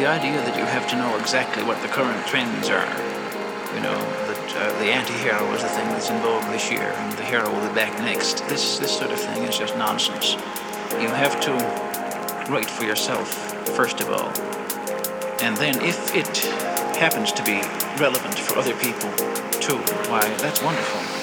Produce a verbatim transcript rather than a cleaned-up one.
the idea that you have to know exactly what the current trends are, you know, that uh, the anti-hero is the thing that's in vogue this year and the hero will be back next. This this sort of thing is just nonsense. You have to write for yourself, first of all. And then if it happens to be relevant for other people too, why, that's wonderful.